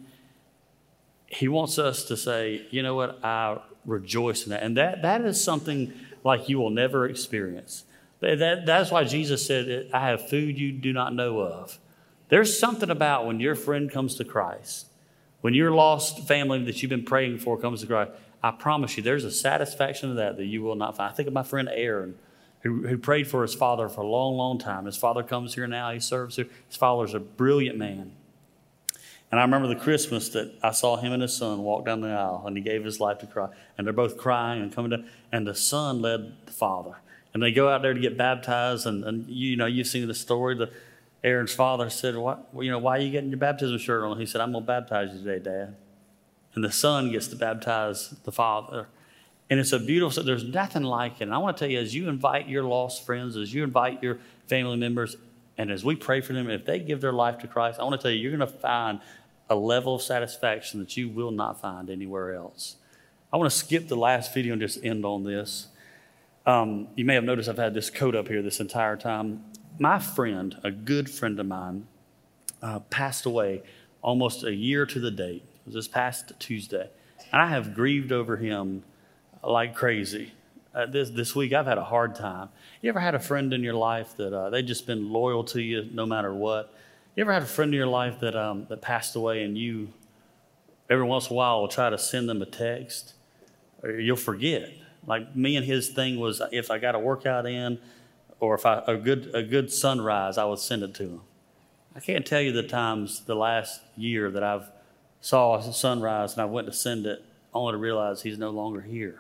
he wants us to say, you know what, I rejoice in that. And that is something like you will never experience. That's why Jesus said, I have food you do not know of. There's something about when your friend comes to Christ, when your lost family that you've been praying for comes to Christ, I promise you there's a satisfaction of that you will not find. I think of my friend Aaron, who prayed for his father for a long, long time. His father comes here now. He serves here. His father's a brilliant man. And I remember the Christmas that I saw him and his son walk down the aisle, and he gave his life to Christ. And they're both crying and coming down, and the son led the father. And they go out there to get baptized, and you've seen the story. Aaron's father said, why are you getting your baptism shirt on? He said, I'm going to baptize you today, Dad. And the son gets to baptize the father. And it's a beautiful, there's nothing like it. And I want to tell you, as you invite your lost friends, as you invite your family members, and as we pray for them, if they give their life to Christ, I want to tell you, you're going to find a level of satisfaction that you will not find anywhere else. I want to skip the last video and just end on this. You may have noticed I've had this coat up here this entire time. My friend, a good friend of mine, passed away almost a year to the date. It was this past Tuesday. And I have grieved over him like crazy. This week I've had a hard time. You ever had a friend in your life that they've just been loyal to you no matter what? You ever had a friend in your life that passed away, and you every once in a while will try to send them a text, or you'll forget? Like me and his thing was, if I got a workout in, or if a good sunrise, I would send it to him. I can't tell you the times the last year that I've saw a sunrise and I went to send it only to realize he's no longer here.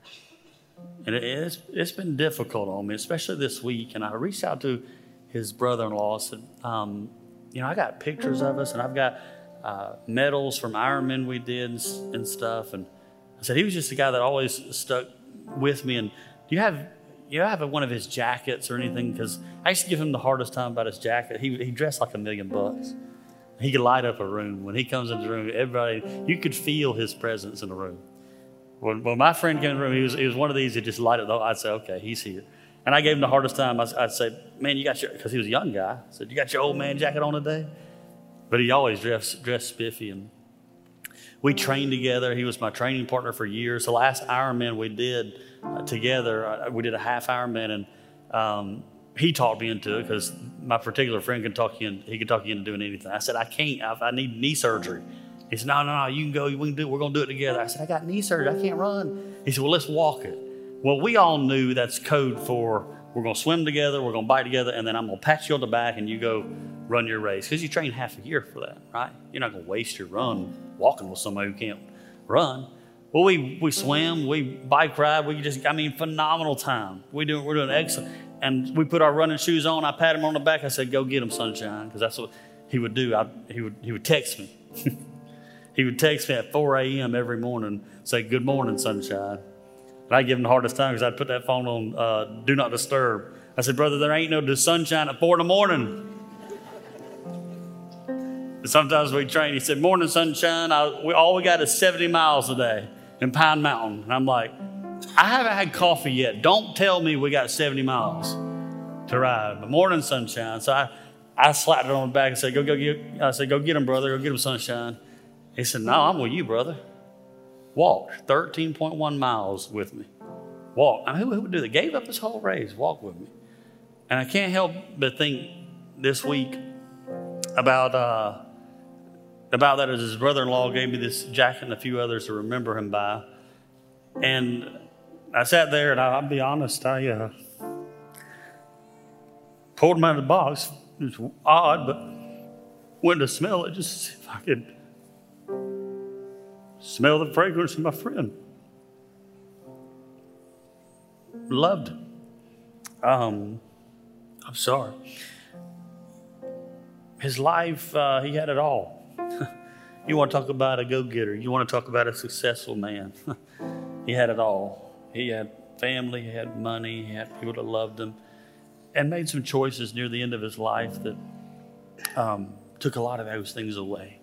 And it's been difficult on me, especially this week. And I reached out to his brother-in-law and said, I got pictures of us, and I've got medals from Ironman we did and stuff. And I said, he was just a guy that always stuck with me. And do you have one of his jackets or anything? Because I used to give him the hardest time about his jacket. He dressed like $1 million. He could light up a room. When he comes into the room, everybody, you could feel his presence in the room. When my friend came in the room, he was one of these that just light up. I'd say, okay, he's here. And I gave him the hardest time. I'd say, man, you got because he was a young guy. I said, you got your old man jacket on today? But he always dressed spiffy. And we trained together. He was my training partner for years. The last Ironman we did together, we did a half Ironman, and he talked me into it because my particular friend could talk you into doing anything. I said, I can't. I need knee surgery. He said, no, you can go. We're going to do it together. I said, I got knee surgery. I can't run. He said, well, let's walk it. Well, we all knew that's code for we're going to swim together, we're going to bike together, and then I'm going to pat you on the back and you go run your race. Because you train half a year for that, right? You're not going to waste your run walking with somebody who can't run. Well, we swim, we bike ride, phenomenal time. We're doing excellent. And we put our running shoes on. I pat him on the back. I said, go get him, sunshine, because that's what he would do. He would text me. He would text me at 4 a.m. every morning, say, good morning, sunshine. And I'd give him the hardest time because I'd put that phone on do not disturb. I said, brother, there ain't no sunshine at 4 in the morning. And sometimes we train. He said, morning, sunshine. All we got is 70 miles a day in Pine Mountain. And I'm like, I haven't had coffee yet. Don't tell me we got 70 miles to ride. But morning, sunshine. So I slapped it on the back and said, go get him, brother. Go get him, sunshine. He said, no, I'm with you, brother. Walked 13.1 miles with me. Walked. Who would do that? Gave up his whole race. Walked with me. And I can't help but think this week about that as his brother-in-law gave me this jacket and a few others to remember him by. And I sat there, and I'll be honest, I pulled them out of the box. It was odd, but went to smell it just to see if I could smell the fragrance of my friend. loved him. I'm sorry. His life, he had it all. You want to talk about a go-getter. You want to talk about a successful man. He had it all. He had family, he had money, he had people that loved him, and made some choices near the end of his life that took a lot of those things away.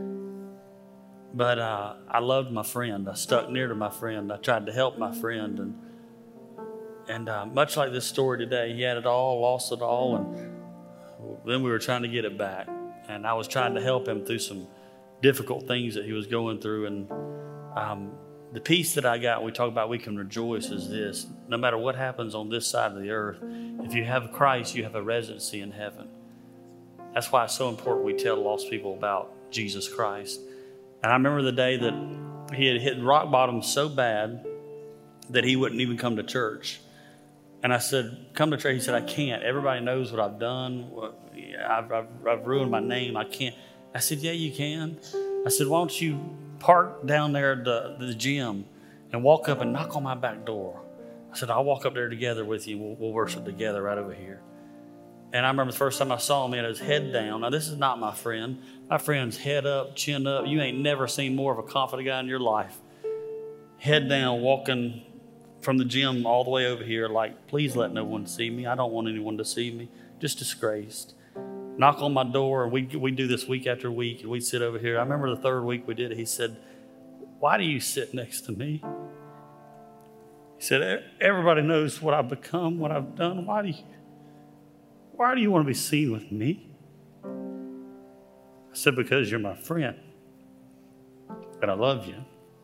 But I loved my friend. I stuck near to my friend. I tried to help my friend. And much like this story today, he had it all, lost it all, and then we were trying to get it back. And I was trying to help him through some difficult things that he was going through. And the peace that I got, we talk about we can rejoice, is this: no matter what happens on this side of the earth, if you have Christ, you have a residency in heaven. That's why it's so important we tell lost people about Jesus Christ. And I remember the day that he had hit rock bottom so bad that he wouldn't even come to church. And I said, come to church. He said, I can't. Everybody knows what I've done. I've ruined my name. I can't. I said, yeah, you can. I said, why don't you park down there at the gym and walk up and knock on my back door? I said, I'll walk up there together with you. We'll worship together right over here. And I remember the first time I saw him, he had his head down. Now, this is not my friend. My friend's head up, chin up. You ain't never seen more of a confident guy in your life. Head down, walking from the gym all the way over here like, please let no one see me. I don't want anyone to see me. Just disgraced. Knock on my door, and we do this week after week, and we sit over here. I remember the third week we did it. He said, why do you sit next to me? He said, everybody knows what I've become, what I've done. Why do you want to be seen with me? I said, because you're my friend, and I love you.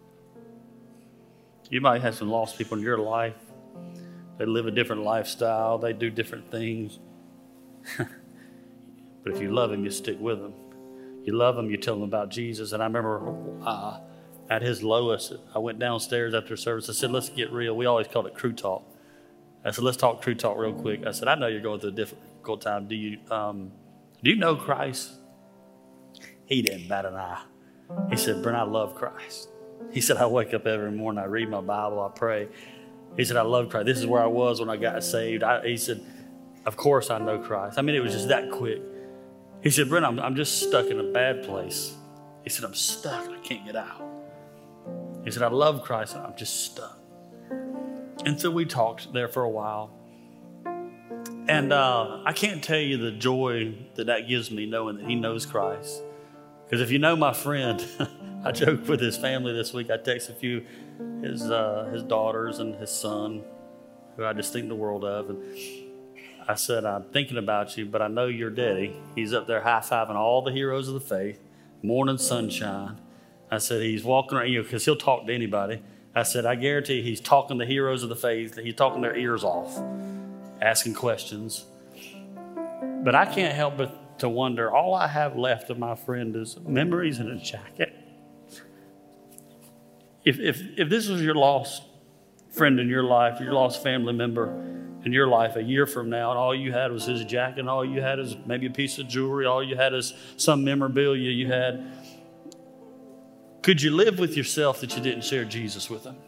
You might have some lost people in your life. They live a different lifestyle. They do different things. But if you love him, you stick with him. You love him, you tell him about Jesus. And I remember at his lowest, I went downstairs after service. I said, let's get real. We always called it crew talk. I said, let's talk crew talk real quick. I said, I know you're going through a difficult time. Do you know Christ? He didn't bat an eye. He said, Brent, I love Christ. He said, I wake up every morning, I read my Bible, I pray. He said, I love Christ. This is where I was when I got saved. He said, of course I know Christ. I mean, it was just that quick. He said, Brent, I'm just stuck in a bad place. He said, I'm stuck. I can't get out. He said, I love Christ. I'm just stuck. And so we talked there for a while. And I can't tell you the joy that gives me knowing that he knows Christ. Because if you know my friend, I joked with his family this week. I texted a few, his daughters and his son, who I just think the world of. And I said, I'm thinking about you, but I know your daddy. He's up there high-fiving all the heroes of the faith, morning sunshine. I said, he's walking around, because he'll talk to anybody. I said, I guarantee he's talking to heroes of the faith. He's talking their ears off, asking questions. But I can't help but to wonder, all I have left of my friend is memories and a jacket. If this was your lost friend in your life, your lost family member in your life a year from now, and all you had was his jacket, and all you had is maybe a piece of jewelry, all you had is some memorabilia you had, could you live with yourself that you didn't share Jesus with him?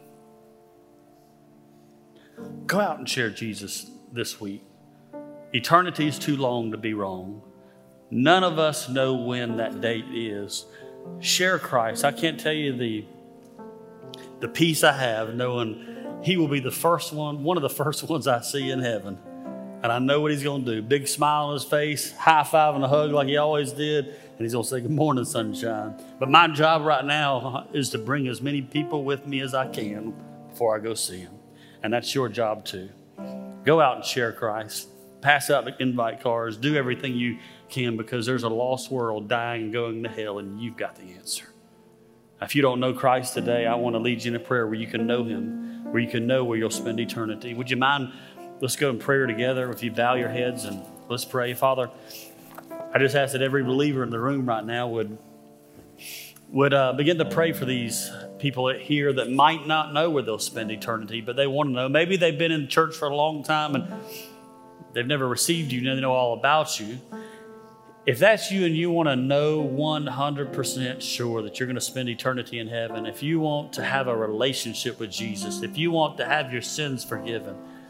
Go out and share Jesus this week. Eternity is too long to be wrong. None of us know when that date is. Share Christ. I can't tell you the peace I have knowing he will be the first one of the first ones I see in heaven. And I know what he's going to do. Big smile on his face, high five and a hug like he always did. And he's going to say, good morning, sunshine. But my job right now is to bring as many people with me as I can before I go see him. And that's your job too. Go out and share Christ. Pass out the invite cards. Do everything you can, because there's a lost world dying and going to hell, and you've got the answer. If you don't know Christ today, I want to lead you in a prayer where you can know him, where you can know where you'll spend eternity. Would you mind, let's go in prayer together. If you bow your heads and let's pray. Father, I just ask that every believer in the room right now would begin to pray for these people here that might not know where they'll spend eternity, but they want to know. Maybe they've been in church for a long time and they've never received you, they know all about you. If that's you and you want to know 100% sure that you're going to spend eternity in heaven, if you want to have a relationship with Jesus, if you want to have your sins forgiven,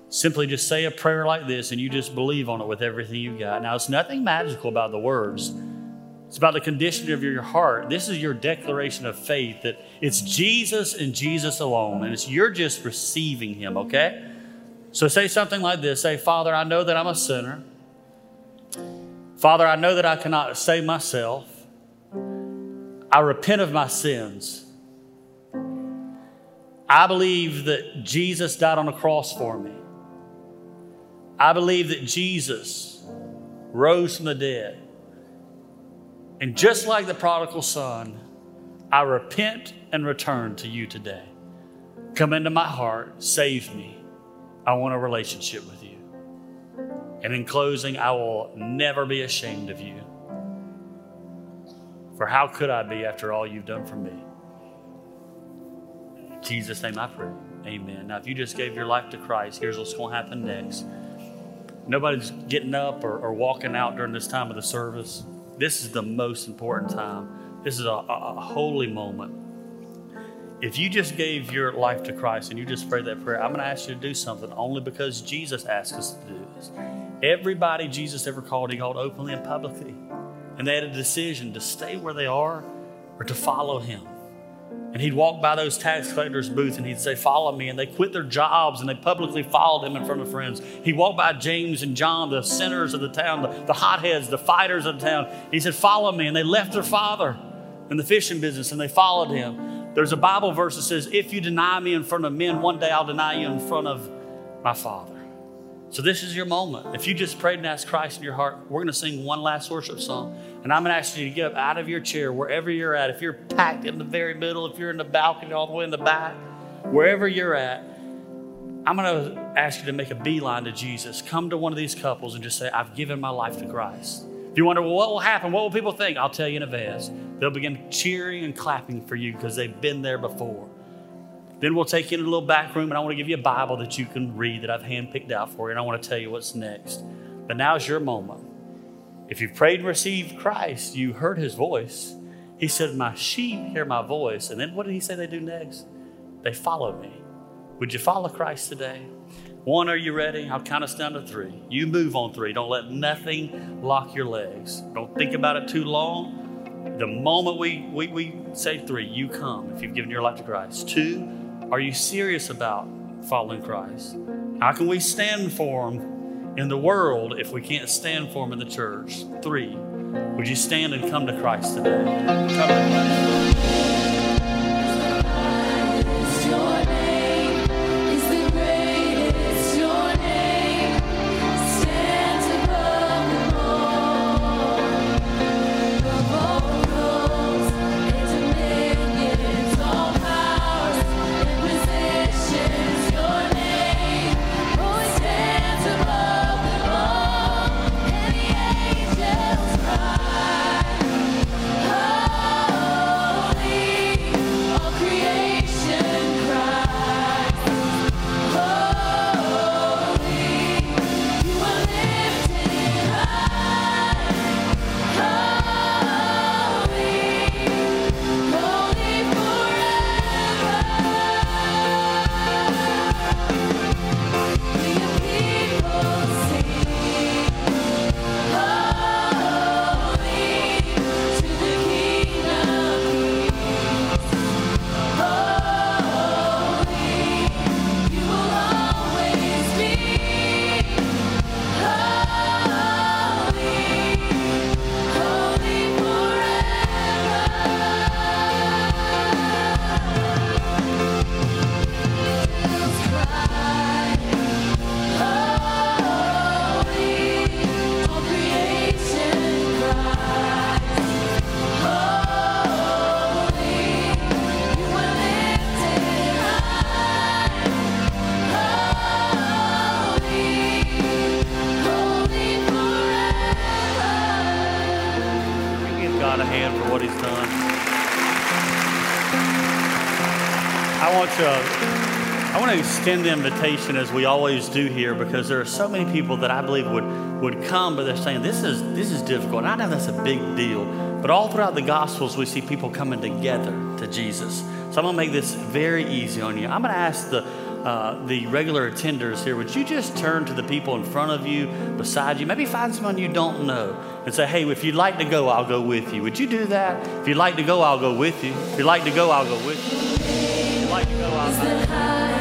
simply just say a prayer like this and you just believe on it with everything you got. Now, it's nothing magical about the words. It's about the condition of your heart. This is your declaration of faith that it's Jesus and Jesus alone, and you're just receiving him, okay? So say something like this. Say, Father, I know that I'm a sinner. Father, I know that I cannot save myself. I repent of my sins. I believe that Jesus died on the cross for me. I believe that Jesus rose from the dead. And just like the prodigal son, I repent and return to you today. Come into my heart, save me. I want a relationship with you. And in closing, I will never be ashamed of you. For how could I be after all you've done for me? In Jesus' name I pray. Amen. Now, if you just gave your life to Christ, here's what's going to happen next. Nobody's getting up or walking out during this time of the service. This is the most important time. This is a holy moment. If you just gave your life to Christ and you just prayed that prayer, I'm going to ask you to do something only because Jesus asked us to do this. Everybody Jesus ever called, he called openly and publicly. And they had a decision to stay where they are or to follow him. And he'd walk by those tax collectors' booths and he'd say, follow me. And they quit their jobs and they publicly followed him in front of friends. He'd walk by James and John, the sinners of the town, the hotheads, the fighters of the town. He said, follow me. And they left their father in the fishing business and they followed him. There's a Bible verse that says, if you deny me in front of men, one day I'll deny you in front of my Father. So this is your moment. If you just prayed and asked Christ in your heart, we're going to sing one last worship song. And I'm going to ask you to get up out of your chair, wherever you're at. If you're packed in the very middle, if you're in the balcony all the way in the back, wherever you're at, I'm going to ask you to make a beeline to Jesus. Come to one of these couples and just say, I've given my life to Christ. If you wonder, well, what will happen? What will people think? I'll tell you in advance. They'll begin cheering and clapping for you because they've been there before. Then we'll take you in a little back room and I want to give you a Bible that you can read that I've handpicked out for you. And I want to tell you what's next. But now's your moment. If you've prayed and received Christ, you heard his voice. He said, my sheep hear my voice. And then what did he say they do next? They follow me. Would you follow Christ today? 1, are you ready? I'll count us down to 3. You move on 3. Don't let nothing lock your legs. Don't think about it too long. The moment we say 3, you come if you've given your life to Christ. 2, are you serious about following Christ? How can we stand for him in the world if we can't stand for him in the church? 3, would you stand and come to Christ today? Come to Christ. I want to extend the invitation as we always do here, because there are so many people that I believe would come, but they're saying this is difficult. And I know that's a big deal, but all throughout the Gospels we see people coming together to Jesus. So I'm going to make this very easy on you. I'm going to ask the the regular attenders here, would you just turn to the people in front of you, beside you, maybe find someone you don't know and say, hey, if you'd like to go, I'll go with you. Would you do that? If you'd like to go, I'll go with you. If you'd like to go, I'll go with you. If you'd like to go, I'll go.